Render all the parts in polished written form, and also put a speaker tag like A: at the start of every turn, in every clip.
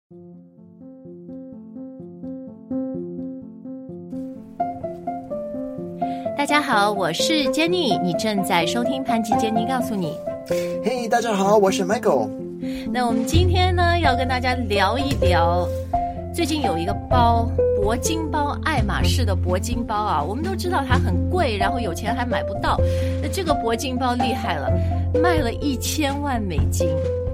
A: 大家好，我是 Jenny， 你正在收听潘吉 Jenny 告诉你。
B: 嘿，大家好，我是 Michael。
A: 那我们今天呢，要跟大家聊一聊，最近有一个包，铂金包，爱马仕的铂金包啊，我们都知道它很贵，然后有钱还买不到。那这个铂金包厉害了，卖了1000万美金。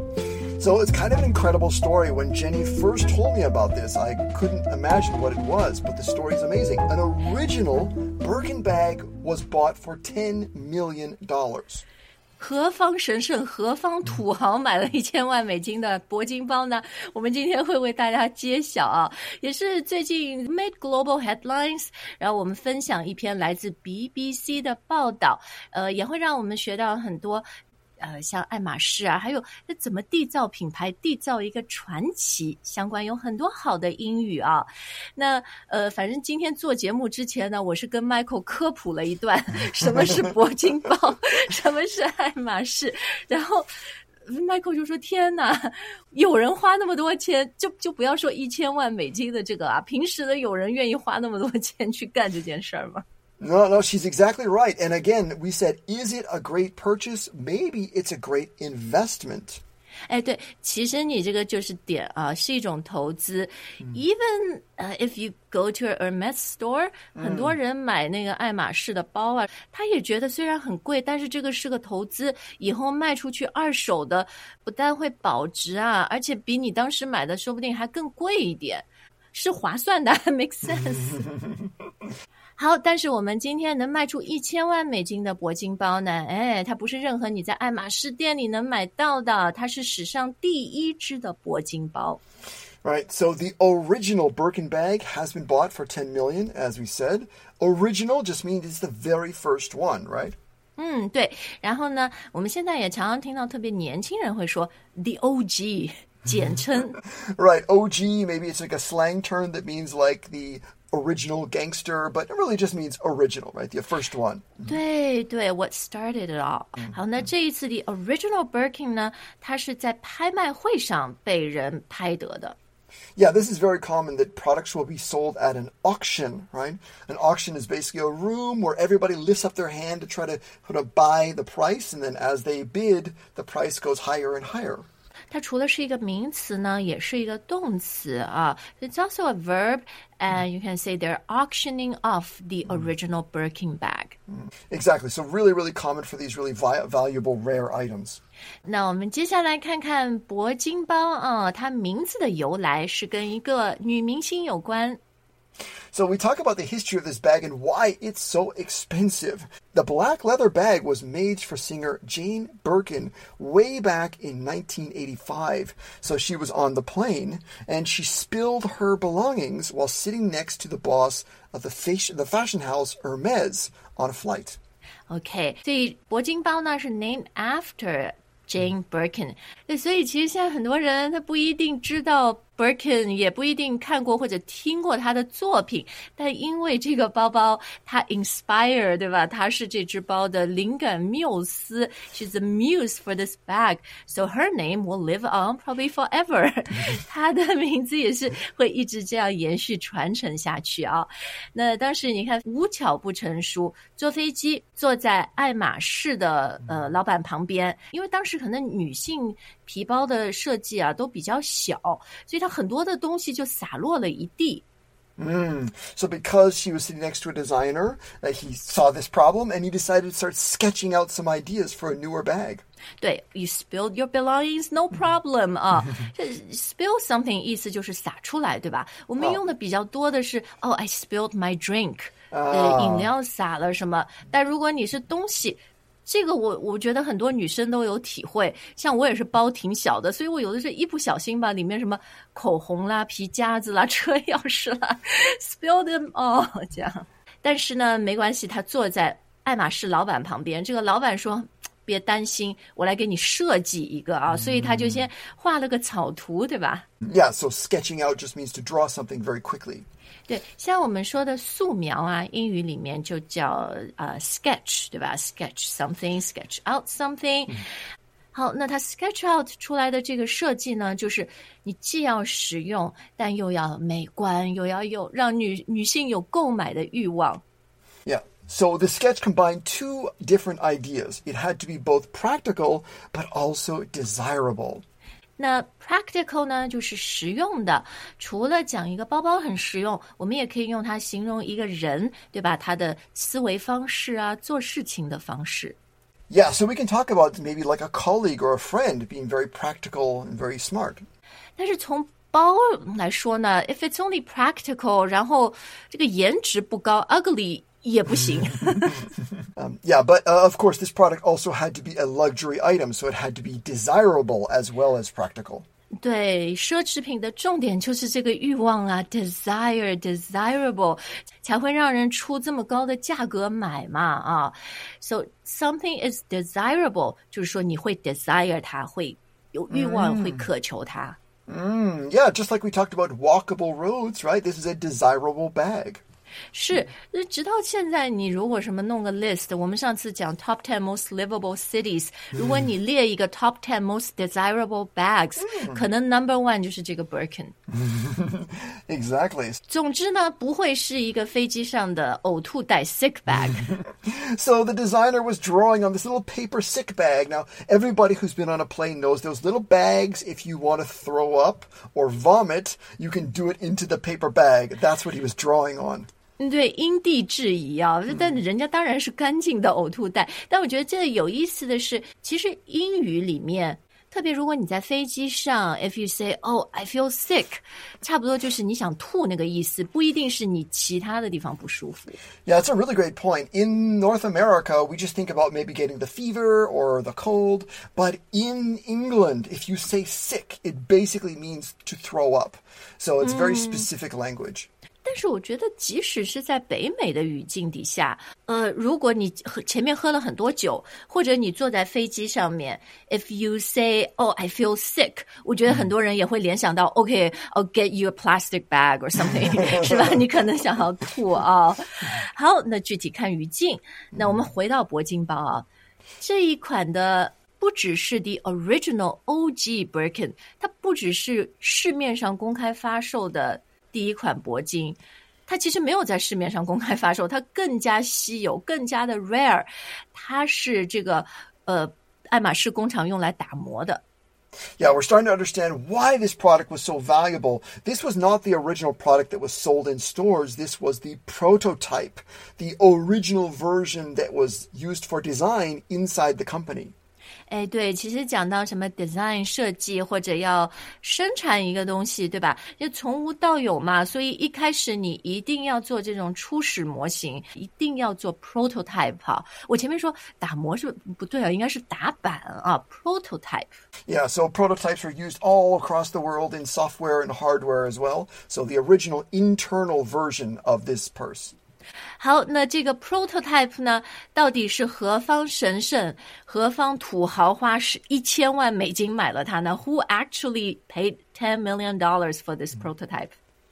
B: So it's kind of an incredible story. When Jenny first told me about this, I couldn't imagine what it was, but the story is amazing. An original Birkin bag was bought for $10 million.
A: 何方神圣，何方土豪买了1000万美金的铂金包呢？我们今天会为大家揭晓啊，也是最近 Made Global Headlines， 然后我们分享一篇来自 BBC 的报道，也会让我们学到很多。像爱马仕啊，还有怎么缔造品牌，缔造一个传奇，相关有很多好的英语啊。那反正今天做节目之前呢，我是跟 Michael 科普了一段什么是铂金包，什么是爱马仕，然后Michael 就说天哪，有人花那么多钱，就不要说1000万美金的这个啊，平时的有人愿意花那么多钱去干这件事儿吗
B: No, she's exactly right. And again, we said, is it a great purchase? Maybe it's a great investment.
A: 哎，对，其实你这个就是点啊，是一种投资。Even if you go to a Hermes store，很多人买那个爱马仕的包啊，他也觉得虽然很贵，但是这个是个投资，以后卖出去二手的，不但会保值啊，而且比你当时买的说不定还更贵一点，是划算的，make sense 。好，但是我们今天能卖出1000万美金的铂金包呢？哎，它不是任何你在爱马仕店里能买到的，它是史上第一支的铂金包。
B: Right, so the original Birkin bag has been bought for $10 million, as we said. Original just means it's the very first one, right?
A: 对。然后呢，我们现在也常常听到特别年轻人会说 the OG， 简称。
B: Right, OG, maybe it's like a slang term that means like the original gangster, but it really just means original, right? The first one.
A: 对对 what started it all. 好，那这一次的 original Birkin 呢，它是在拍卖会上被人拍得的。
B: Yeah, this is very common that products will be sold at an auction, right? An auction is basically a room where everybody lifts up their hand to try to buy the price, and then as they bid, the price goes higher and higher.
A: 它除了是一个名词呢，也是一个动词啊。It's also a verb, and you can say they're auctioning off the original Birkin bag.
B: Exactly. So really, really common for these really valuable, rare items.
A: 那我们接下来看看铂金包啊，它名字的由来是跟一个女明星有关。
B: So we talk about the history of this bag and why it's so expensive. The black leather bag was made for singer Jane Birkin way back in 1985. So she was on the plane and she spilled her belongings while sitting next to the boss of the fashion house Hermes on a flight.
A: OK， 所以铂金包呢是 named after Jane Birkin， 所以其实现在很多人他不一定知道 Birkin， 也不一定看过或者听过他的作品，但因为这个包包它 inspire， 对吧？它是这只包的灵感缪斯 ，She's the muse for this bag, so her name will live on probably forever 。她的名字也是会一直这样延续传承下去啊。那当时你看，无巧不成书，坐飞机坐在爱马仕的老板旁边，因为当时可能女性皮包的设计啊都比较小，所以它很多的东西就洒落了一地。
B: So because she was sitting next to a designer, he saw this problem and he decided to start sketching out some ideas for a newer bag.
A: 对 ，you spilled your belongings, no problem 啊。spill something 意思就是洒出来，对吧？我们用的比较多的是I spilled my drink， 饮料洒了什么。但如果你是东西。这个我觉得很多女生都有体会，像我也是包挺小的，所以我有的是一不小心吧，里面什么口红啦、皮夹子啦、车钥匙啦 ，spill them all 这样。但是呢，没关系，他坐在爱马仕老板旁边，这个老板说别担心，我来给你设计一个啊，所以他就先画了个草图，对吧？
B: Yeah, so sketching out just means to draw something very quickly.
A: 对，像我们说的素描啊，英语里面就叫sketch，对吧？ sketch something, sketch out something。 好，那它 sketch out 出来的这个设计呢，就是你既要实用，但又要美观，又要有让女性有购买的欲望。
B: Yeah. So the sketch combined two different ideas. It had to be both practical, but also desirable.
A: 那 practical 呢，就是实用的。除了讲一个包包很实用，我们也可以用它形容一个人，对吧？他的思维方式啊，做事情的方式。
B: Yeah, so we can talk about maybe like a colleague or a friend being very practical and very smart.
A: 但是从包来说呢 ，if it's only practical， 然后这个颜值不高 ，ugly 也不行。
B: Yeah, but of course, this product also had to be a luxury item, so it had to be desirable as well as practical.
A: 对，奢侈品的重点就是这个欲望啊 ，desirable， 才会让人出这么高的价格买嘛啊。So something is desirable， 就是说你会 desire 它，会有欲望，会渴求它。
B: Yeah, just like we talked about walkable roads, right? This is a desirable bag.
A: 是，直到现在，你如果什么弄个 list， 我们上次讲 top 10 most livable cities， 如果你列一个 top 10 most desirable bags， 可能 number one 就是这个 Birkin。
B: Exactly.
A: 总之呢，不会是一个飞机上的呕吐袋 sick bag。
B: So the designer was drawing on this little paper sick bag. Now, everybody who's been on a plane knows those little bags, if you want to throw up or vomit, you can do it into the paper bag. That's what he was drawing on.
A: 对，因地制宜啊，但人家当然是干净的呕吐袋。但我觉得这有意思的是，其实英语里面，特别如果你在飞机上 ，if you say "Oh, I feel sick"， 差不多就是你想吐那个意思，不一定是你其他的地方不舒服。
B: Yeah, it's a really great point. In North America, we just think about maybe getting the fever or the cold. But in England, if you say sick, it basically means to throw up. So it's very specific language.
A: 但是我觉得，即使是在北美的语境底下，如果你前面喝了很多酒，或者你坐在飞机上面 ，if you say "Oh, I feel sick"， 我觉得很多人也会联想到 "Okay, I'll get you a plastic bag or something"， 是吧？你可能想要吐啊。好，那具体看语境。那我们回到铂金包啊，这一款的。不只是 the original OG Birkin， 它不只是市面上公开发售的第一款铂金，它其实没有在市面上公开发售，它更加稀有，更加的 rare， 它是这个爱马仕工厂用来打磨的。
B: Yeah, we're starting to understand why this product was so valuable. This was not the original product that was sold in stores. This was the prototype, the original version that was used for design inside the company.
A: 哎，对，其实讲到什么 design 设计或者要生产一个东西，对吧？就从无到有嘛，所以一开始你一定要做这种初始模型，一定要做 prototype 哈。我前面说打磨是不对啊，应该是打板啊 ，prototype。
B: Yeah, so prototypes are used all across the world in software and hardware as well. So the original internal version of this purse.
A: 好，那这个 prototype 呢，到底是何方神圣，何方土豪花1000万美金买了它呢 ？Who actually paid $10 million for this prototype?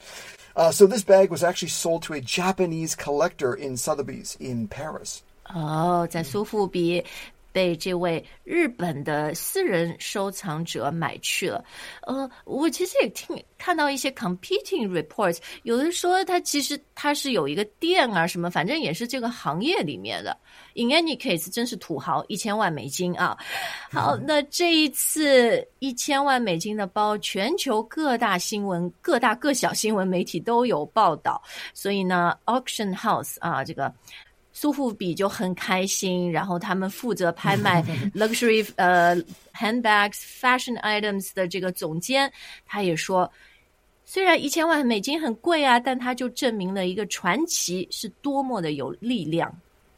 B: So this bag was actually sold to a Japanese collector in Sotheby's in Paris.
A: 哦，在苏富比。被这位日本的私人收藏者买去了。我其实也看到一些 competing reports， 有的说它是有一个店啊什么，反正也是这个行业里面的。In any case， 真是土豪，1000万美金啊！好，那这一次1000万美金的包，全球各大各小新闻媒体都有报道，所以呢 ，auction house 啊，这个。苏富比就很开心，然后他们负责拍卖 luxury handbags, fashion items 的这个总监，他也说，虽然1000万美金很贵啊，但他就证明了一个传奇是多么的有力量。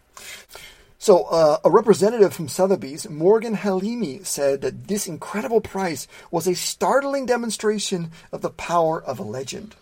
B: So a representative from Sotheby's, Morgan Halimi, said that this incredible price was a startling demonstration of the power of a legend.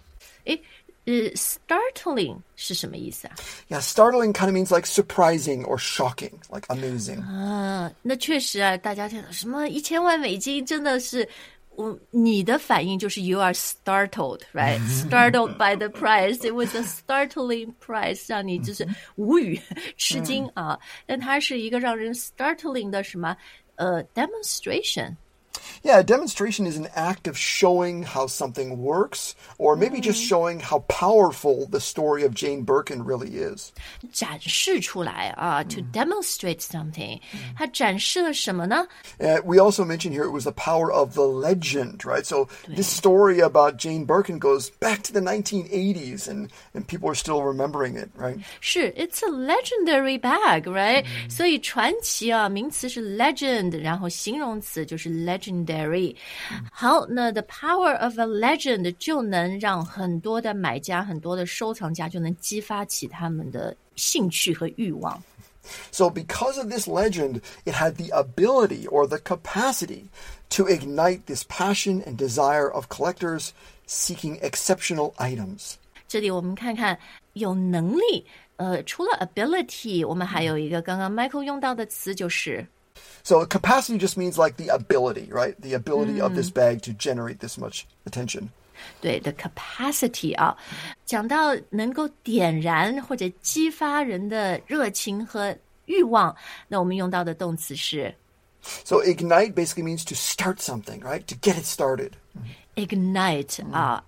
A: Startling 是什么意思啊？
B: Yeah, startling kind of means like surprising or shocking, like amazing.
A: 啊，那确实啊，大家听到什么1000万美金，真的是，你的反应就是 you are startled, right? Startled by the price. It was a startling price， 让你就是无语、吃惊啊。但它是一个让人 startling 的什么？ a demonstration.Yeah,
B: a demonstration is an act of showing how something works, or maybe just showing how powerful the story of Jane Birkin really is.
A: 展示出来啊 to demonstrate something. 它展示了什么呢？
B: We also mentioned here it was the power of the legend, right? So this story about Jane Birkin goes back to the 1980s, and people are still remembering it, right?
A: 是 it's a legendary bag, right? 所以传奇啊，名词是 legend， 然后形容词就是 legendary。好，那 the power of a legend 就能让很多的买家、很多的收藏家就能激发起他们的兴趣和欲望。
B: So because of this legend, it had the ability or the capacity to ignite this passion and desire of collectors seeking exceptional items.
A: 这里我们看看有能力，除了 ability， 我们还有一个刚刚 Michael 用到的词就是。
B: So capacity just means like the ability, right? The ability of this bag to generate this much attention.
A: 对 the capacity 啊，讲到能够点燃或者激发人的热情和欲望，那我们用到的动词是
B: So ignite basically means to start something, right? To get it started.
A: Ignite 啊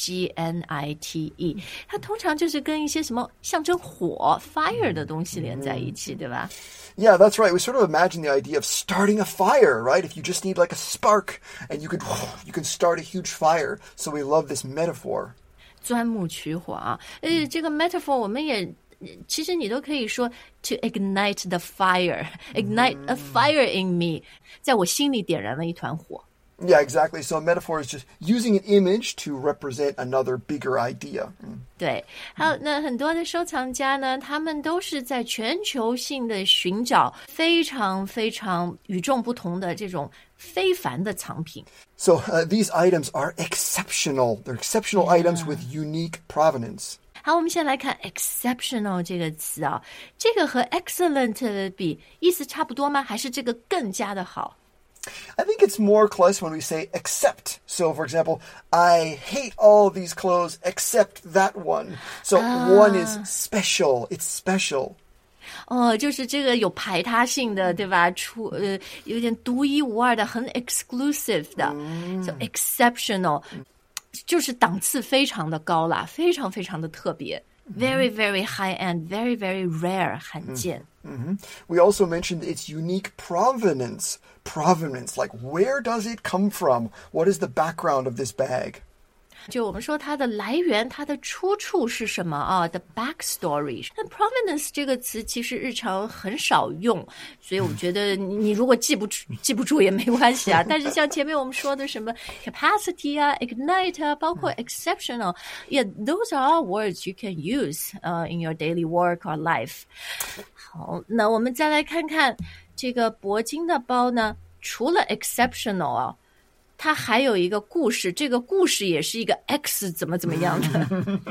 A: I-G-N-I-T-E 它通常就是跟一些什么象征火 fire 的东西连在一起，对吧
B: ？Yeah, that's right. We sort of imagine the idea of starting a fire, right? If you just need like a spark and you can start a huge fire. So we love this metaphor.
A: 钻木取火啊，这个 metaphor 我们也其实你都可以说 to ignite the fire, ignite a fire in me， 在我心里点燃了一团火。
B: Yeah, exactly. So a metaphor is just using an image to represent another bigger idea.
A: 对，好，那很多的收藏家呢，他们都是在全球性的寻找非常非常与众不同的这种非凡的藏品。
B: So these items are exceptional. They're exceptional items with unique provenance.
A: 好，我们先来看 exceptional 这个词啊，这个和 excellent 比，意思差不多吗？还是这个更加的好
B: ？I think it's more close when we say except. So, for example, I hate all these clothes except that one. So one is special. It's special.
A: 哦，就是这个有排他性的，对吧？有点独一无二的，很 exclusive 的。So exceptional 就是档次非常的高啦，非常非常的特别。Very, very high end, very, very rare, 罕见。
B: We also mentioned its unique provenance. Provenance, like where does it come from? What is the background of this bag?
A: 就我们说它的来源，它的出处是什么啊 ？The backstory。那 provenance 这个词其实日常很少用，所以我觉得你如果记不住也没关系啊。但是像前面我们说的什么 capacity 啊 ，ignite 啊，包括 exceptional，yeah，those are all words you can use in your daily work or life。好，那我们再来看看这个铂金的包呢，除了 exceptional 啊。它还有一个故事，这个故事也是一个 X 怎么样的。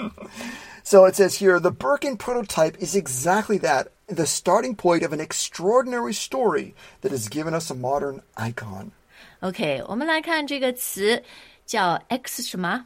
B: So it says here, the Birkin prototype is exactly that, the starting point of an extraordinary story that has given us a modern icon.
A: OK， 我们来看这个词叫 X 什么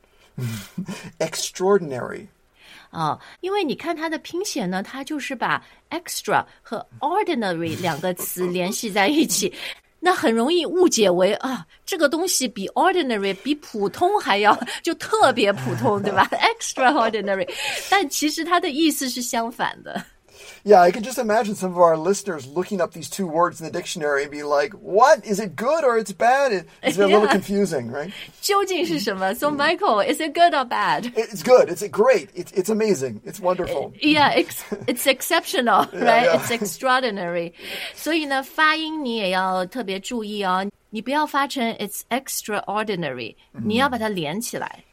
B: ？Extraordinary。
A: 因为你看它的拼写呢，它就是把 extra 和 ordinary 两个词联系在一起。那很容易误解为这个东西比 ordinary 比普通还要就特别普通，对吧 ？extraordinary， 但其实它的意思是相反的。
B: Yeah, I can just imagine some of our listeners looking up these two words in the dictionary and be like, what? Is it good or it's bad? It's a little confusing, right?
A: 究竟是什么 So Michael, is it good or bad?
B: It's good. It's great. It's amazing. It's wonderful.
A: Yeah, it's exceptional, right?
B: Yeah.
A: It's extraordinary. 所以呢，发音你也要特别注意哦，你不要发成 it's extraordinary， 你要把它连起来。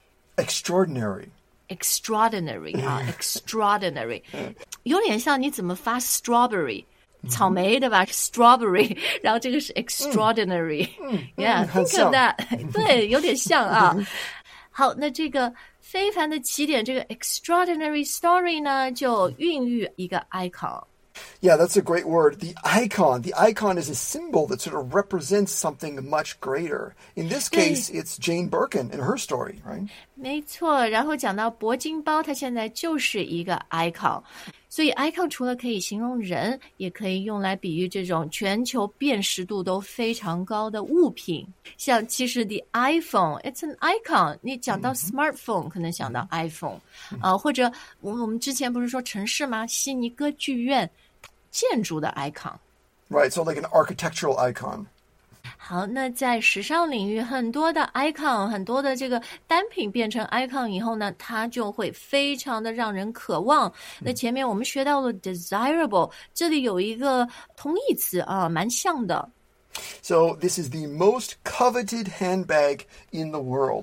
B: Extraordinary
A: 啊 extraordinary 有点像你怎么发 strawberry 草莓对吧 strawberry 然后这个是 extraordinary yeah think of that 对有点像啊好那这个非凡的起点这个 extraordinary story 呢就孕育一个 icon。Yeah,
B: that's a great word. The icon. The icon is a symbol that sort of represents something much greater. In this case, it's Jane Birkin and her story, right?
A: 没错。然后讲到铂金包，它现在就是一个 icon。 所以 icon 除了可以形容人，也可以用来比喻这种全球辨识度都非常高的物品。像其实 the iPhone, it's an icon. 你讲到 smartphone 可能想到 iPhone. 或者我们之前不是说城市吗？悉尼歌剧院建筑的 icon。Right,
B: so like an architectural icon.
A: 好，那在时尚领域，很多的 icon， 很多的这个单品变成 icon 以后呢，它就会非常的让人渴望。那前面我们学到了 desirable， 这里有一个同义词啊，蛮像的。
B: So this is the most coveted handbag in the world.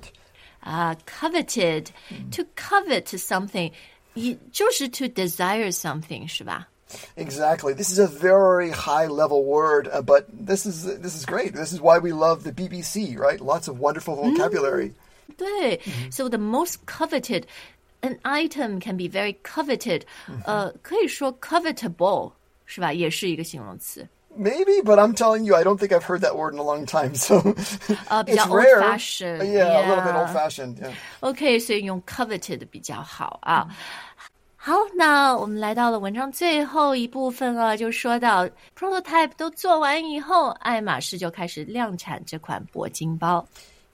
A: Coveted, to covet something, 就是 to desire something， 是吧
B: ？Exactly. This is a very high-level word, but this is great. This is why we love the BBC, right? Lots of wonderful vocabulary.
A: 对 So the most coveted, an item can be very coveted. 可以说 covetable, 是吧？也是一个形容词。
B: Maybe, but I'm telling you, I don't think I've heard that word in a long time. So
A: 比较
B: it's rare.
A: old-fashioned.
B: Yeah, a little bit old-fashioned. Yeah.
A: OK, 所以用 coveted 比较好啊。好，那我们来到了文章最后一部分了，就说到 prototype 都做完以后，爱马仕就开始量产这款铂金包。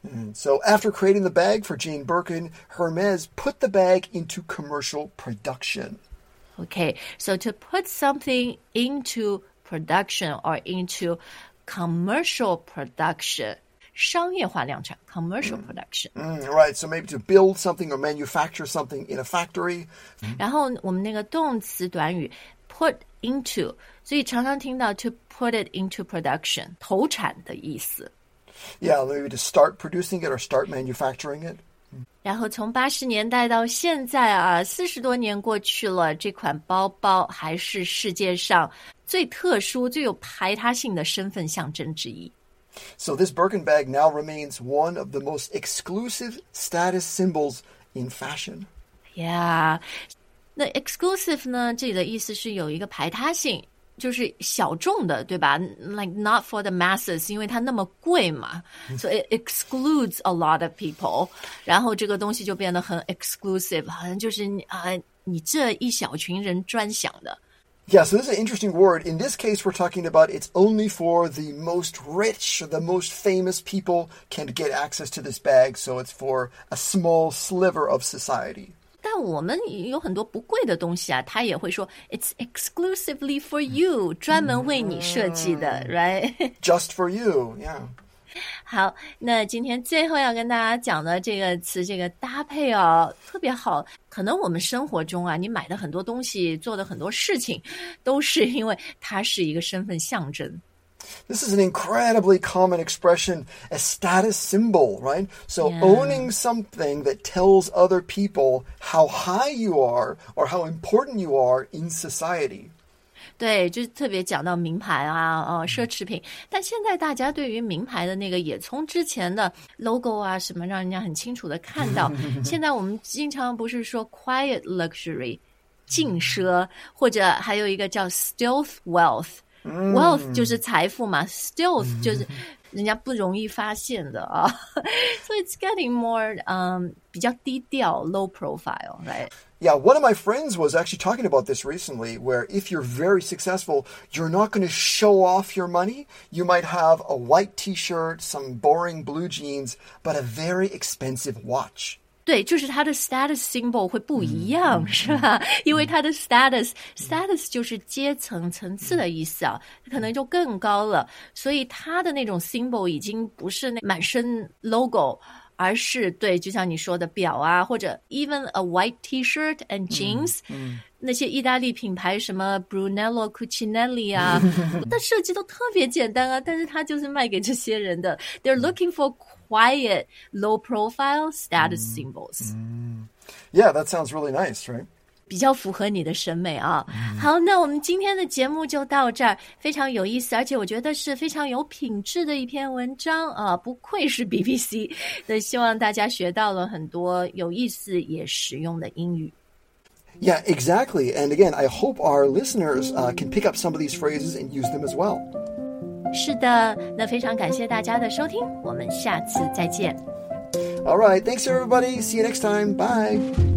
B: So after creating the bag for Jane Birkin, Hermes put the bag into commercial production.
A: Okay, so to put something into production or into commercial production.商业化量产 commercial production.
B: Right, so maybe to build something or manufacture something in a factory.
A: 然后我们那个动词短语 put into, 所以常常听到 to put it into production, 投产的意思。
B: Yeah, maybe to start producing it or start manufacturing it.
A: 然后从80年代到现在啊，40多年过去了，这款包包还是世界上最特殊、最有排他性的身份象征之一。
B: So this Birkin bag now remains one of the most exclusive status symbols in fashion.
A: Yeah. 那 exclusive 呢，这里的意思是有一个排他性，就是小众的，对吧？ Like not for the masses， 因为它那么贵嘛，所以 it excludes a lot of people。然后这个东西就变得很 exclusive， 好像就是你这一小群人专享的。
B: Yeah, so this is an interesting word. In this case, we're talking about it's only for the most rich, the most famous people can get access to this bag. So it's for a small sliver of society.
A: 但我们有很多不贵的东西啊，他也会说 it's exclusively for you， 专门为你设计的 right?
B: Just for you, yeah.
A: 好，那今天最后要跟大家讲的这个词，这个搭配哦，特别好。可能我们生活中啊，你买的很多东西，做的很多事情，都是因为它是一个身份象征。
B: This is an incredibly common expression, a status symbol, right? So owning something that tells other people how high you are or how important you are in society.
A: 对，就是特别讲到名牌啊，奢侈品。但现在大家对于名牌的那个，也从之前的 logo 啊什么，让人家很清楚的看到。现在我们经常不是说 quiet luxury 静奢，或者还有一个叫 stealth wealth。wealth 就是财富嘛 stealth 就是人家不容易发现的啊。So it's getting more 比较低调 low profile, right?
B: Yeah, one of my friends was actually talking about this recently, where if you're very successful, you're not going to show off your money. You might have a white t-shirt, some boring blue jeans, but a very expensive watch.
A: 对，就是它的 status symbol 会不一样，是吧？因为它的 status 就是阶层层次的意思啊，可能就更高了，所以它的那种 symbol 已经不是那满身 logo， 而是对，就像你说的表啊，或者 even a white t-shirt and jeans，那些意大利品牌什么 Brunello Cucinelli 啊，它设计都特别简单啊，但是它就是卖给这些人的。They're looking for quiet, low-profile status symbols.
B: Yeah, that sounds really nice, right?
A: 比较符合你的审美啊。好，那我们今天的节目就到这儿，非常有意思，而且我觉得是非常有品质的一篇文章啊，不愧是 BBC。那希望大家学到了很多有意思也实用的英语。
B: Yeah, exactly. And again, I hope our listeners can pick up some of these phrases and use them as well.
A: 是的，那非常感谢大家的收听，我们下次再见。
B: All right, thanks everybody. See you next time. Bye.